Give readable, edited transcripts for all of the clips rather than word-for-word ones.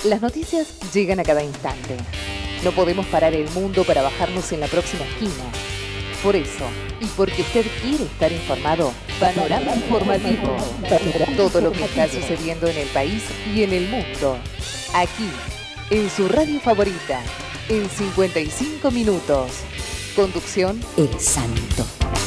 Las noticias llegan a cada instante. No podemos parar el mundo para bajarnos en la próxima esquina. Por eso, y porque usted quiere estar informado, Panorama Informativo. Todo lo que está sucediendo en el país y en el mundo. Aquí, en su radio favorita, en 55 minutos. Conducción, El Santo.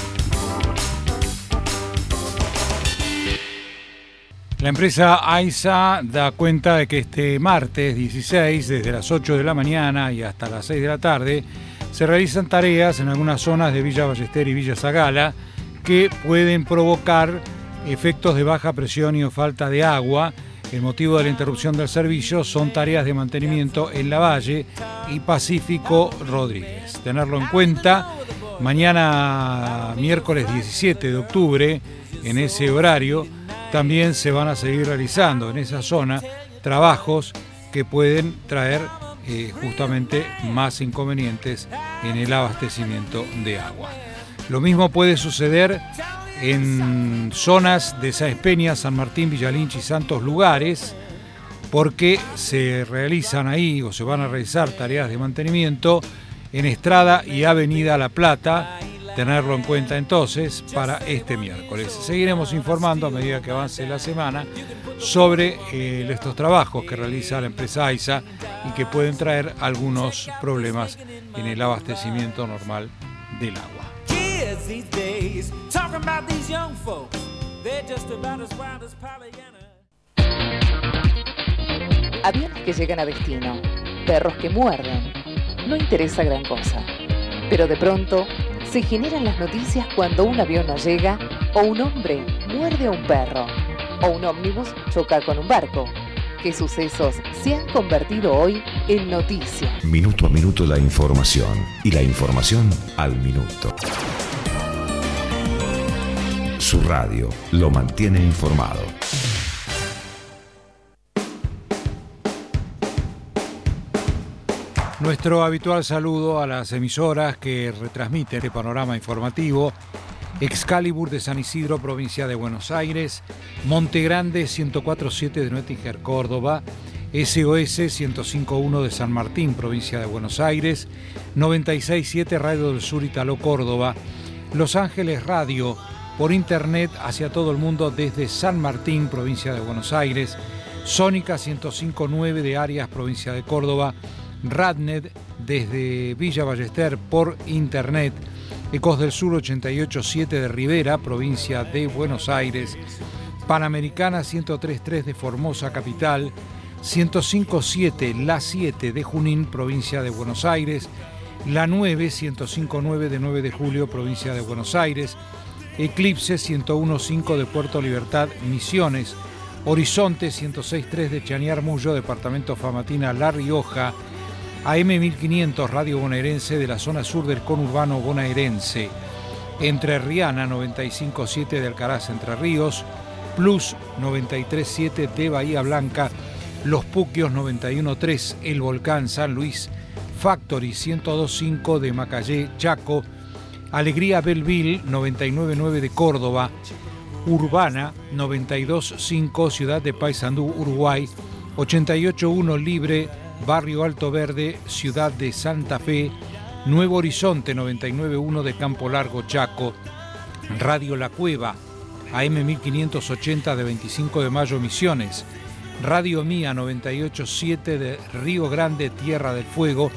La empresa AISA da cuenta de que este martes 16, desde las 8 de la mañana y hasta las 6 de la tarde, se realizan tareas en algunas zonas de Villa Ballester y Villa Zagala que pueden provocar efectos de baja presión y o falta de agua. El motivo de la interrupción del servicio son tareas de mantenimiento en Lavalle y Pacífico Rodríguez. Tenerlo en cuenta, mañana miércoles 17 de octubre, en ese horario, también se van a seguir realizando en esa zona trabajos que pueden traer justamente más inconvenientes en el abastecimiento de agua. Lo mismo puede suceder en zonas de Sáenz Peña, San Martín, Villalinchi y Santos Lugares, porque se realizan ahí o se van a realizar tareas de mantenimiento en Estrada y Avenida La Plata. Tenerlo en cuenta entonces para este miércoles. Seguiremos informando a medida que avance la semana sobre estos trabajos que realiza la empresa AISA y que pueden traer algunos problemas en el abastecimiento normal del agua. Aviones que llegan a destino, perros que muerden. No interesa gran cosa, pero de pronto se generan las noticias cuando un avión no llega, o un hombre muerde a un perro, o un ómnibus choca con un barco. ¿Qué sucesos se han convertido hoy en noticias? Minuto a minuto la información, y la información al minuto. Su radio lo mantiene informado. Nuestro habitual saludo a las emisoras que retransmiten este panorama informativo. Excalibur de San Isidro, provincia de Buenos Aires. Montegrande 104.7 de Nuettinger, Córdoba. SOS 105.1 de San Martín, provincia de Buenos Aires. 96.7 Radio del Sur, Italo, Córdoba. Los Ángeles Radio, por internet hacia todo el mundo desde San Martín, provincia de Buenos Aires. Sónica 105.9 de Arias, provincia de Córdoba. Radnet desde Villa Ballester por internet. Ecos del Sur 88.7 de Rivera, provincia de Buenos Aires. Panamericana 103.3 de Formosa, capital. 105.7 La 7 de Junín, provincia de Buenos Aires. La 9 105.9 de 9 de Julio, provincia de Buenos Aires. Eclipse 101.5 de Puerto Libertad, Misiones. Horizonte 106.3 de Chañar Mullo, departamento Famatina, La Rioja. AM 1500 Radio Bonaerense de la zona sur del conurbano bonaerense. Entrerriana 95.7 de Alcaraz, Entre Ríos. Plus 93.7 de Bahía Blanca. Los Puquios 91.3 El Volcán, San Luis. Factory 102.5 de Macayé, Chaco. Alegría Belleville 99.9 de Córdoba. Urbana 92.5 Ciudad de Paysandú, Uruguay. 88.1 Libre, Barrio Alto Verde, Ciudad de Santa Fe. Nuevo Horizonte 99.1 de Campo Largo, Chaco. Radio La Cueva, AM 1580 de 25 de Mayo, Misiones. Radio Mía 98.7 de Río Grande, Tierra del Fuego.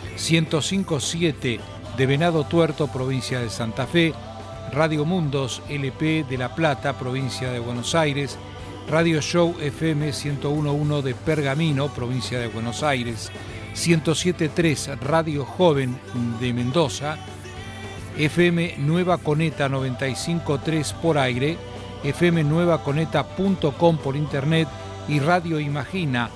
105.7 de Venado Tuerto, provincia de Santa Fe. Radio Mundos LP de La Plata, provincia de Buenos Aires. Radio Show FM 101.1 de Pergamino, provincia de Buenos Aires. 107.3 Radio Joven de Mendoza. FM Nueva Coneta 95.3 por aire. fmnuevaconeta.com por internet. Y Radio Imagina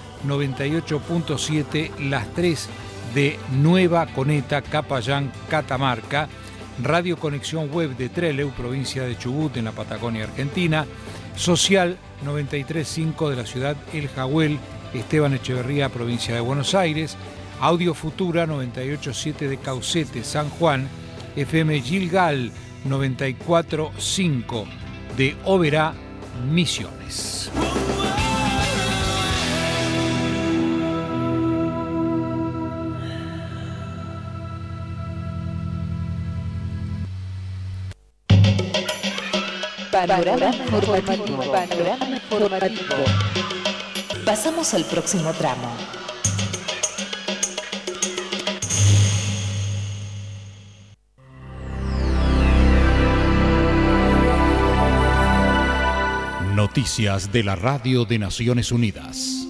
98.7 Las 3 de Nueva Coneta, Capayán, Catamarca. Radio Conexión Web de Trelew, provincia de Chubut, en la Patagonia Argentina. Social 93.5 de la ciudad El Jagüel, Esteban Echeverría, provincia de Buenos Aires. Audio Futura 98.7 de Caucete, San Juan. FM Gilgal 94.5 de Oberá, Misiones. Panorama informativo. Panorama informativo. Pasamos al próximo tramo. Noticias de la Radio de Naciones Unidas.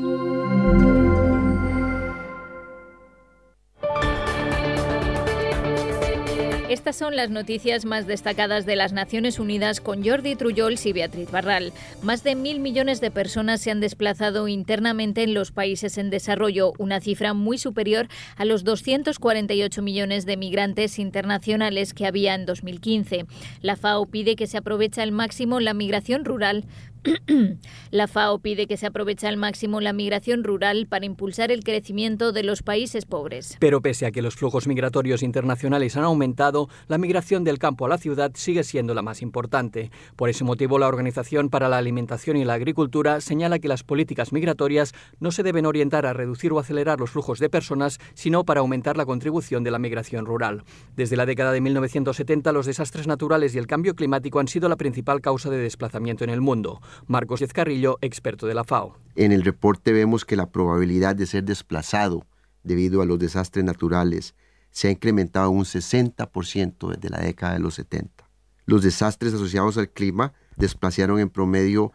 Estas son las noticias más destacadas de las Naciones Unidas con Jordi Trullols y Beatriz Barral. Más de 1.000 millones de personas se han desplazado internamente en los países en desarrollo, una cifra muy superior a los 248 millones de migrantes internacionales que había en 2015. La FAO pide que se aproveche al máximo la migración rural. La FAO pide que se aproveche al máximo la migración rural para impulsar el crecimiento de los países pobres. Pero pese a que los flujos migratorios internacionales han aumentado, la migración del campo a la ciudad sigue siendo la más importante. Por ese motivo, la Organización para la Alimentación y la Agricultura señala que las políticas migratorias no se deben orientar a reducir o acelerar los flujos de personas, sino para aumentar la contribución de la migración rural. Desde la década de 1970, los desastres naturales y el cambio climático han sido la principal causa de desplazamiento en el mundo. Marcos Díez Carrillo, experto de la FAO. En el reporte vemos que la probabilidad de ser desplazado debido a los desastres naturales se ha incrementado un 60% desde la década de los 70. Los desastres asociados al clima desplazaron en promedio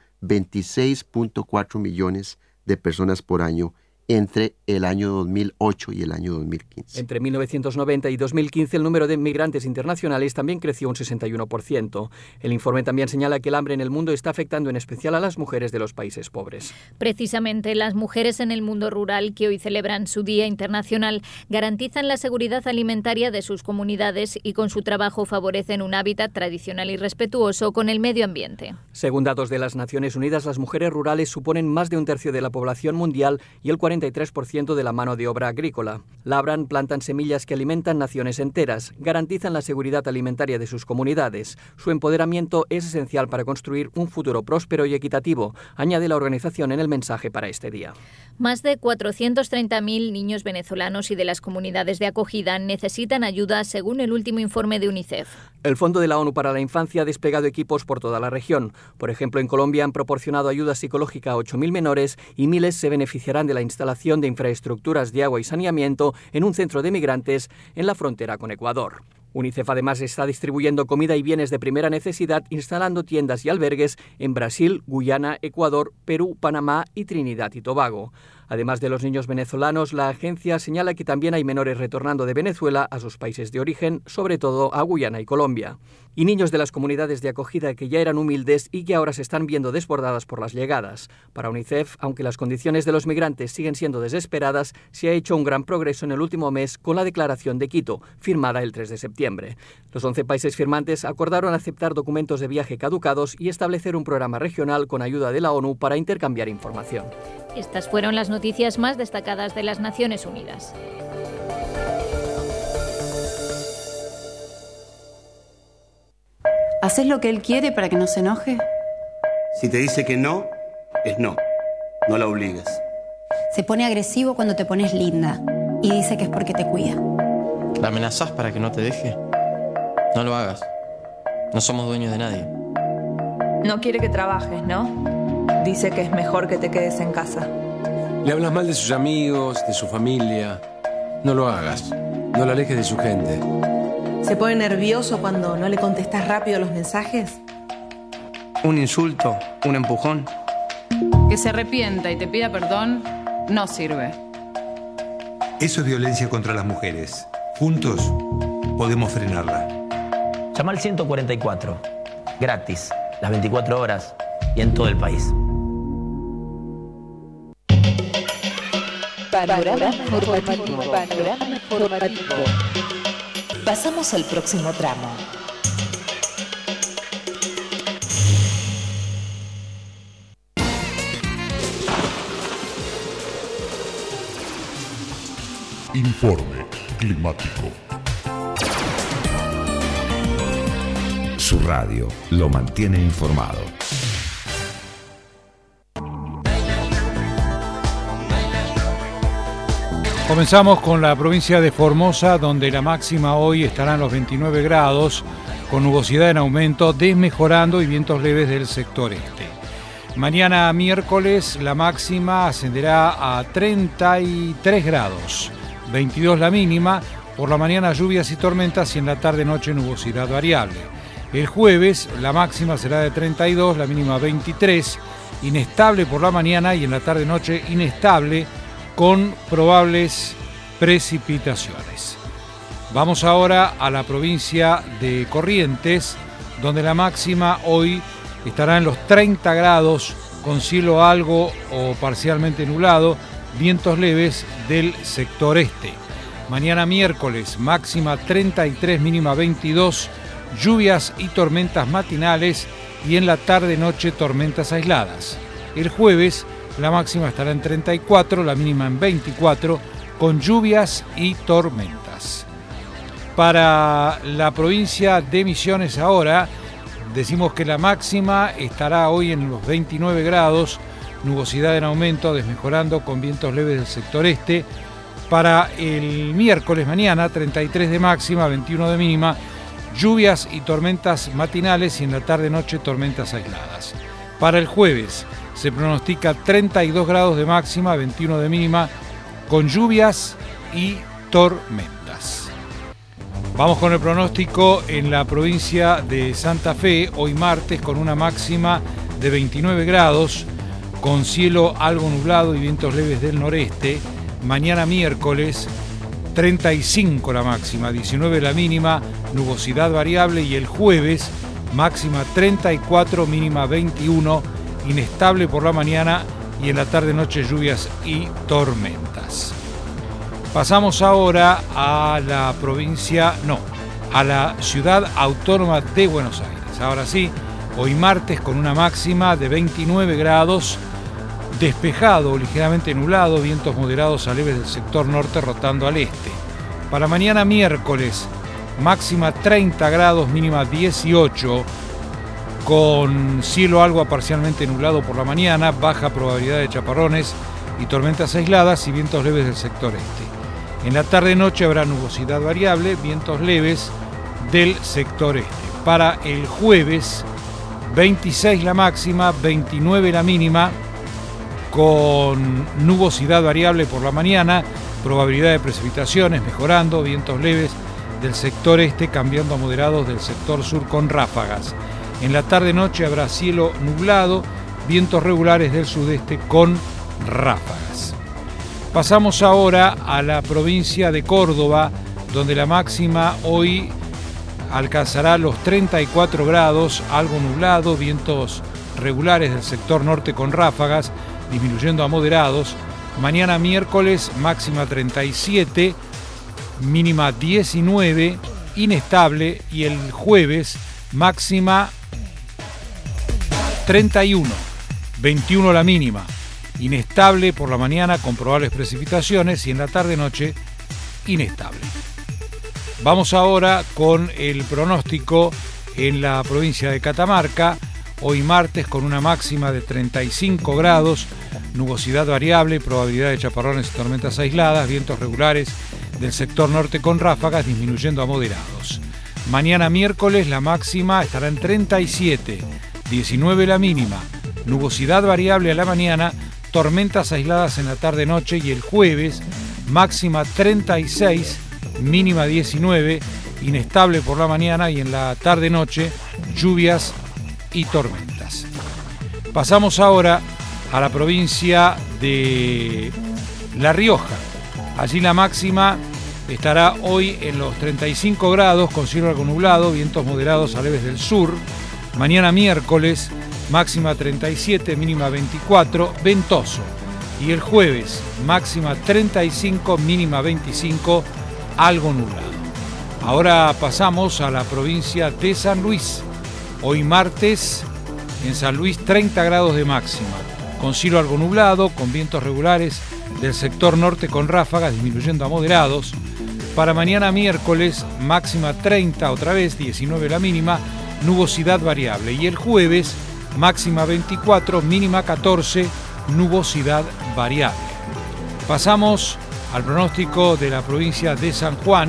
26.4 millones de personas por año entre el año 2008 y el año 2015. Entre 1990 y 2015 el número de migrantes internacionales también creció un 61%. El informe también señala que el hambre en el mundo está afectando en especial a las mujeres de los países pobres. Precisamente las mujeres en el mundo rural, que hoy celebran su Día Internacional, garantizan la seguridad alimentaria de sus comunidades y con su trabajo favorecen un hábitat tradicional y respetuoso con el medio ambiente. Según datos de las Naciones Unidas, las mujeres rurales suponen más de un tercio de la población mundial y el 43% de la mano de obra agrícola. Labran, plantan semillas que alimentan naciones enteras, garantizan la seguridad alimentaria de sus comunidades. Su empoderamiento es esencial para construir un futuro próspero y equitativo, añade la organización en el mensaje para este día. Más de 430.000 niños venezolanos y de las comunidades de acogida necesitan ayuda, según el último informe de UNICEF. El Fondo de la ONU para la Infancia ha desplegado equipos por toda la región. Por ejemplo, en Colombia han proporcionado ayuda psicológica a 8.000 menores y miles se beneficiarán de la instalación de infraestructuras de agua y saneamiento en un centro de migrantes en la frontera con Ecuador. UNICEF además está distribuyendo comida y bienes de primera necesidad, instalando tiendas y albergues en Brasil, Guyana, Ecuador, Perú, Panamá y Trinidad y Tobago. Además de los niños venezolanos, la agencia señala que también hay menores retornando de Venezuela a sus países de origen, sobre todo a Guyana y Colombia. Y niños de las comunidades de acogida que ya eran humildes y que ahora se están viendo desbordadas por las llegadas. Para UNICEF, aunque las condiciones de los migrantes siguen siendo desesperadas, se ha hecho un gran progreso en el último mes con la Declaración de Quito, firmada el 3 de septiembre. Los 11 países firmantes acordaron aceptar documentos de viaje caducados y establecer un programa regional con ayuda de la ONU para intercambiar información. Estas fueron las noticias más destacadas de las Naciones Unidas. ¿Haces lo que él quiere para que no se enoje? Si te dice que no, es no. No la obligues. Se pone agresivo cuando te pones linda y dice que es porque te cuida. ¿La amenazás para que no te deje? No lo hagas. No somos dueños de nadie. No quiere que trabajes, ¿no? Dice que es mejor que te quedes en casa. Le hablas mal de sus amigos, de su familia. No lo hagas. No lo alejes de su gente. ¿Se pone nervioso cuando no le contestas rápido los mensajes? Un insulto, un empujón. Que se arrepienta y te pida perdón no sirve. Eso es violencia contra las mujeres. Juntos podemos frenarla. Llama al 144. Gratis. Las 24 horas y en todo el país. Panorama informativo. Panorama informativo. Pasamos al próximo tramo. Informe climático. Su radio lo mantiene informado. Comenzamos con la provincia de Formosa, donde la máxima hoy estará en los 29 grados, con nubosidad en aumento, desmejorando y vientos leves del sector este. Mañana miércoles la máxima ascenderá a 33 grados, 22 la mínima, por la mañana lluvias y tormentas y en la tarde-noche nubosidad variable. El jueves la máxima será de 32, la mínima 23, inestable por la mañana y en la tarde-noche inestable con probables precipitaciones. Vamos ahora a la provincia de Corrientes, donde la máxima hoy estará en los 30 grados con cielo algo o parcialmente nublado, vientos leves del sector este. Mañana miércoles, máxima 33, mínima 22, lluvias y tormentas matinales y en la tarde-noche tormentas aisladas. El jueves, la máxima estará en 34, la mínima en 24, con lluvias y tormentas. Para la provincia de Misiones ahora, decimos que la máxima estará hoy en los 29 grados, nubosidad en aumento, desmejorando con vientos leves del sector este. Para el miércoles mañana, 33 de máxima, 21 de mínima, lluvias y tormentas matinales y en la tarde-noche tormentas aisladas. Para el jueves se pronostica 32 grados de máxima, 21 de mínima, con lluvias y tormentas. Vamos con el pronóstico en la provincia de Santa Fe, hoy martes con una máxima de 29 grados, con cielo algo nublado y vientos leves del noreste. Mañana miércoles 35 la máxima, 19 la mínima, nubosidad variable y el jueves máxima 34, mínima 21, inestable por la mañana y en la tarde-noche lluvias y tormentas. Pasamos ahora a la a la ciudad autónoma de Buenos Aires. Ahora sí, hoy martes con una máxima de 29 grados, despejado o ligeramente nublado, vientos moderados a leves del sector norte rotando al este. Para mañana miércoles, máxima 30 grados, mínima 18, con cielo algo parcialmente nublado por la mañana, baja probabilidad de chaparrones y tormentas aisladas y vientos leves del sector este. En la tarde-noche habrá nubosidad variable, vientos leves del sector este. Para el jueves, 26 la máxima, 29 la mínima, con nubosidad variable por la mañana, probabilidad de precipitaciones mejorando, vientos leves del sector este cambiando a moderados del sector sur con ráfagas. En la tarde-noche habrá cielo nublado, vientos regulares del sudeste con ráfagas. Pasamos ahora a la provincia de Córdoba, donde la máxima hoy alcanzará los 34 grados, algo nublado, vientos regulares del sector norte con ráfagas, disminuyendo a moderados. Mañana miércoles máxima 37, mínima 19, inestable y el jueves máxima 31, 21 la mínima, inestable por la mañana con probables precipitaciones y en la tarde-noche inestable. Vamos ahora con el pronóstico en la provincia de Catamarca. Hoy martes con una máxima de 35 grados, nubosidad variable, probabilidad de chaparrones y tormentas aisladas, vientos regulares del sector norte con ráfagas disminuyendo a moderados. Mañana miércoles la máxima estará en 37, 19 la mínima, nubosidad variable a la mañana, tormentas aisladas en la tarde-noche y el jueves máxima 36, mínima 19, inestable por la mañana y en la tarde-noche lluvias y tormentas. Pasamos ahora a la provincia de La Rioja. Allí la máxima estará hoy en los 35 grados con cielo algo nublado, vientos moderados a leves del sur. Mañana miércoles máxima 37, mínima 24, ventoso. Y el jueves máxima 35, mínima 25, algo nublado. Ahora pasamos a la provincia de San Luis. Hoy martes en San Luis 30 grados de máxima, con cielo algo nublado, con vientos regulares del sector norte con ráfagas disminuyendo a moderados. Para mañana miércoles máxima 30 otra vez, 19 la mínima, nubosidad variable. Y el jueves máxima 24, mínima 14, nubosidad variable. Pasamos al pronóstico de la provincia de San Juan.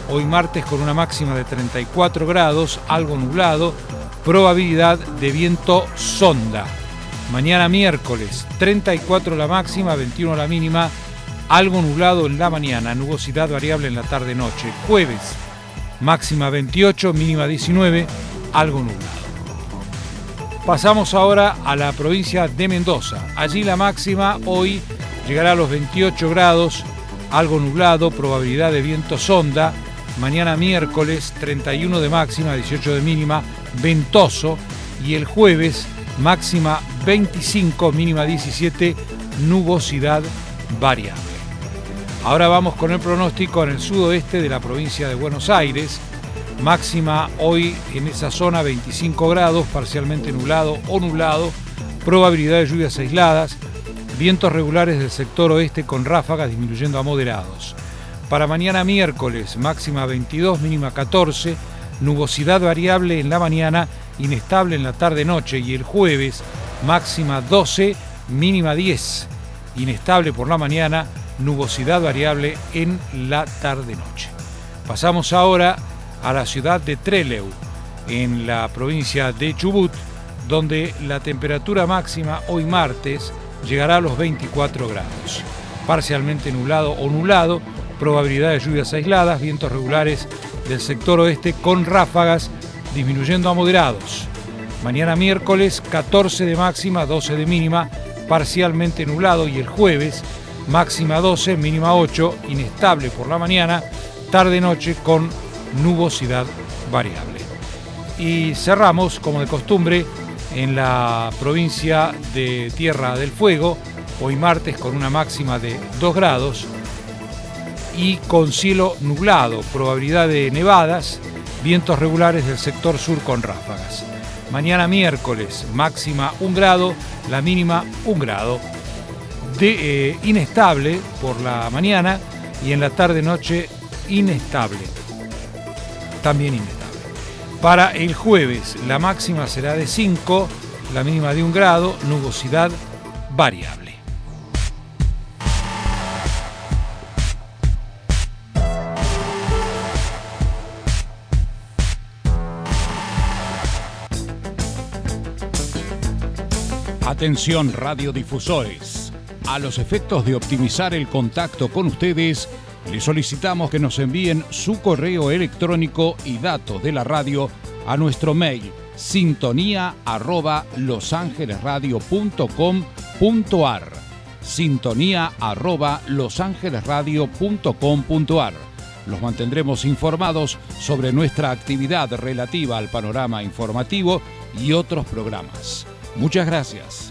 hoy martes con una máxima de 34 grados, algo nublado, probabilidad de viento sonda. Mañana miércoles, 34 la máxima, 21 la mínima, algo nublado en la mañana, nubosidad variable en la tarde-noche. Jueves, máxima 28, mínima 19, algo nublado. Pasamos ahora a la provincia de Mendoza. Allí la máxima hoy llegará a los 28 grados, algo nublado, probabilidad de viento sonda. Mañana miércoles, 31 de máxima, 18 de mínima, ventoso. Y el jueves, máxima 25, mínima 17, nubosidad variable. Ahora vamos con el pronóstico en el sudoeste de la provincia de Buenos Aires. Máxima hoy en esa zona 25 grados, parcialmente nublado o nublado, probabilidad de lluvias aisladas, vientos regulares del sector oeste con ráfagas disminuyendo a moderados. Para mañana miércoles, máxima 22, mínima 14, nubosidad variable en la mañana, inestable en la tarde-noche, y el jueves, máxima 12, mínima 10, inestable por la mañana, nubosidad variable en la tarde-noche. Pasamos ahora a la ciudad de Trelew, en la provincia de Chubut, donde la temperatura máxima hoy martes llegará a los 24 grados. Parcialmente nublado o nublado, probabilidad de lluvias aisladas, vientos regulares del sector oeste con ráfagas disminuyendo a moderados. Mañana miércoles, 14 de máxima, 12 de mínima, parcialmente nublado, y el jueves, máxima 12, mínima 8, inestable por la mañana, tarde-noche con nubosidad variable. Y cerramos, como de costumbre, en la provincia de Tierra del Fuego, hoy martes con una máxima de 2 grados y con cielo nublado, probabilidad de nevadas, vientos regulares del sector sur con ráfagas. Mañana miércoles, máxima 1 grado, la mínima 1 grado. Inestable por la mañana y en la tarde-noche inestable. También inestable. Para el jueves, la máxima será de 5, la mínima de 1 grado, nubosidad variable. Atención radiodifusores. A los efectos de optimizar el contacto con ustedes, les solicitamos que nos envíen su correo electrónico y datos de la radio a nuestro mail sintonía@losangelesradio.com.ar, sintonía@losangelesradio.com.ar. Los mantendremos informados sobre nuestra actividad relativa al panorama informativo y otros programas. Muchas gracias.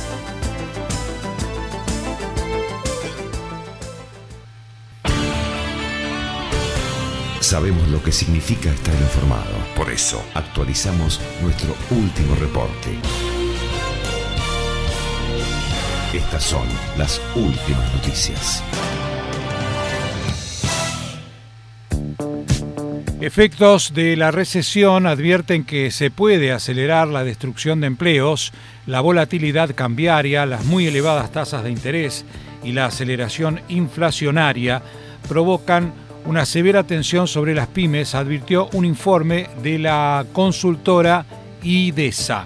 Sabemos lo que significa estar informado. Por eso, actualizamos nuestro último reporte. Estas son las últimas noticias. Efectos de la recesión advierten que se puede acelerar la destrucción de empleos, la volatilidad cambiaria, las muy elevadas tasas de interés y la aceleración inflacionaria provocan una severa tensión sobre las pymes, advirtió un informe de la consultora IDESA.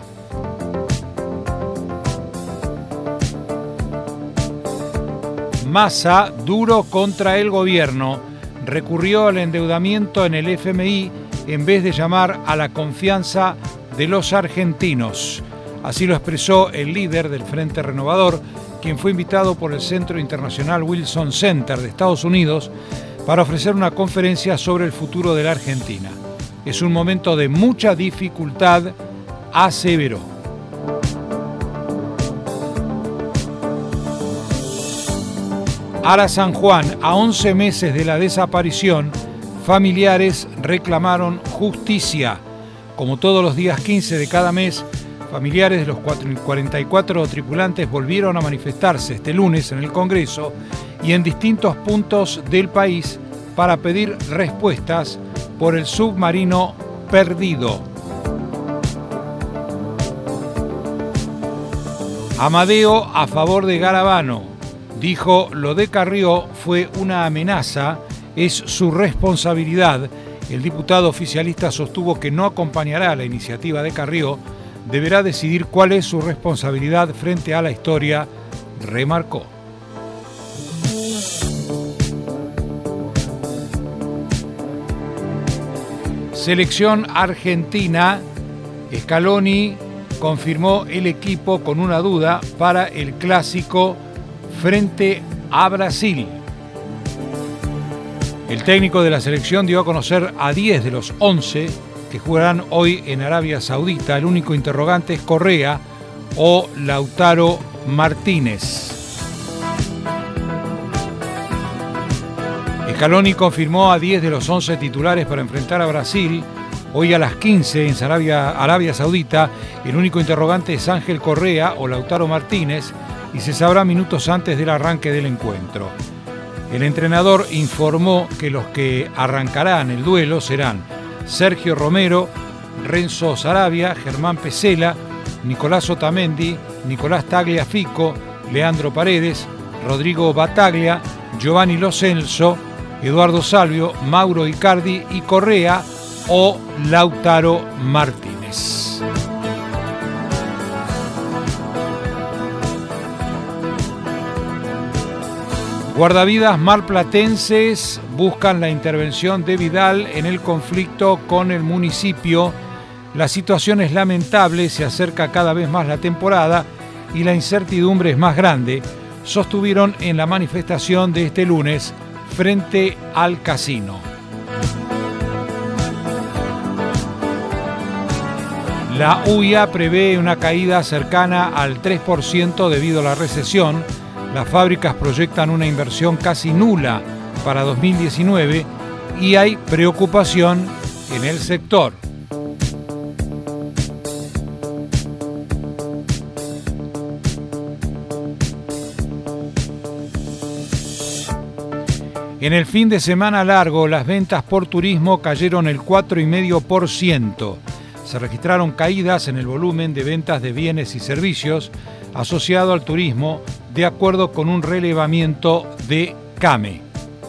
Massa, duro contra el gobierno, recurrió al endeudamiento en el FMI en vez de llamar a la confianza de los argentinos. Así lo expresó el líder del Frente Renovador, quien fue invitado por el Centro Internacional Wilson Center de Estados Unidos para ofrecer una conferencia sobre el futuro de la Argentina. Es un momento de mucha dificultad, aseveró. Ara San Juan, a 11 meses de la desaparición, familiares reclamaron justicia. Como todos los días 15 de cada mes, familiares de los 44 tripulantes volvieron a manifestarse este lunes en el Congreso y en distintos puntos del país para pedir respuestas por el submarino perdido. Amadeo a favor de Garabano. Dijo, lo de Carrió fue una amenaza es su responsabilidad. El diputado oficialista sostuvo que no acompañará la iniciativa de Carrió, deberá decidir cuál es su responsabilidad frente a la historia, remarcó. Selección argentina, Scaloni confirmó el equipo con una duda para el clásico frente a Brasil. El técnico de la selección dio a conocer a 10 de los 11 que jugarán hoy en Arabia Saudita. El único interrogante es Correa o Lautaro Martínez. Scaloni confirmó a 10 de los 11 titulares para enfrentar a Brasil hoy a las 15 en Arabia Saudita. El único interrogante es Ángel Correa o Lautaro Martínez y se sabrá minutos antes del arranque del encuentro. El entrenador informó que los que arrancarán el duelo serán Sergio Romero, Renzo Sarabia, Germán Pesela, Nicolás Otamendi, Nicolás Tagliafico, Leandro Paredes, Rodrigo Bataglia, Giovanni Lo Celso, Eduardo Salvio, Mauro Icardi y Correa o Lautaro Martínez. Guardavidas marplatenses buscan la intervención de Vidal en el conflicto con el municipio. La situación es lamentable, se acerca cada vez más la temporada y la incertidumbre es más grande, sostuvieron en la manifestación de este lunes frente al casino. La UIA prevé una caída cercana al 3% debido a la recesión. Las fábricas proyectan una inversión casi nula para 2019 y hay preocupación en el sector. En el fin de semana largo, las ventas por turismo cayeron el 4,5%. Se registraron caídas en el volumen de ventas de bienes y servicios asociado al turismo, de acuerdo con un relevamiento de CAME.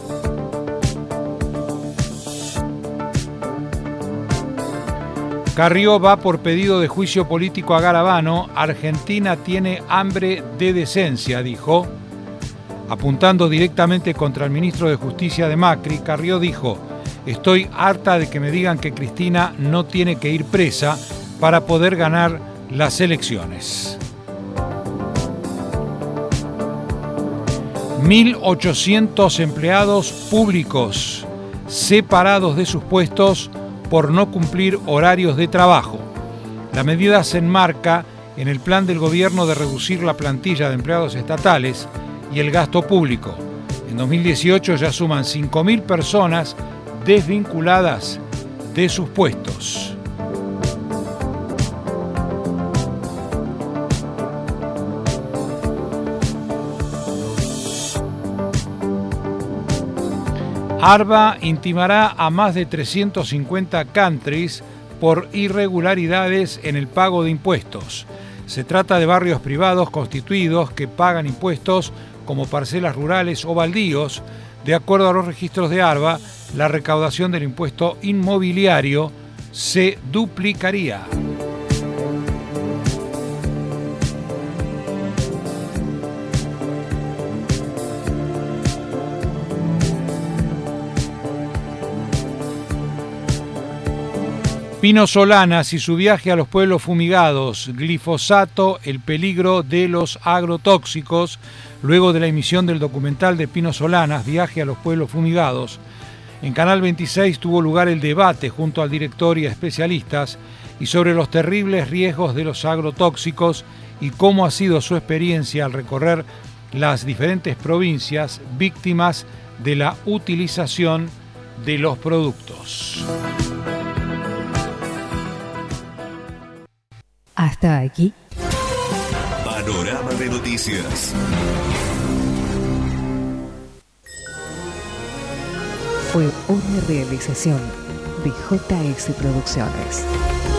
Carrió va por pedido de juicio político a Garabano. Argentina tiene hambre de decencia, dijo. Apuntando directamente contra el ministro de Justicia de Macri, Carrió dijo: estoy harta de que me digan que Cristina no tiene que ir presa para poder ganar las elecciones. 1.800 empleados públicos separados de sus puestos por no cumplir horarios de trabajo. La medida se enmarca en el plan del gobierno de reducir la plantilla de empleados estatales y el gasto público. En 2018 ya suman 5.000 personas desvinculadas de sus puestos. ARBA intimará a más de 350 countries por irregularidades en el pago de impuestos. Se trata de barrios privados constituidos que pagan impuestos como parcelas rurales o baldíos. De acuerdo a los registros de ARBA, la recaudación del impuesto inmobiliario se duplicaría. Pino Solanas y su viaje a los pueblos fumigados, glifosato, el peligro de los agrotóxicos. Luego de la emisión del documental de Pino Solanas, Viaje a los pueblos fumigados, en Canal 26 tuvo lugar el debate junto al director y a especialistas y sobre los terribles riesgos de los agrotóxicos y cómo ha sido su experiencia al recorrer las diferentes provincias víctimas de la utilización de los productos. Hasta aquí. Panorama de noticias. Fue una realización de JS Producciones.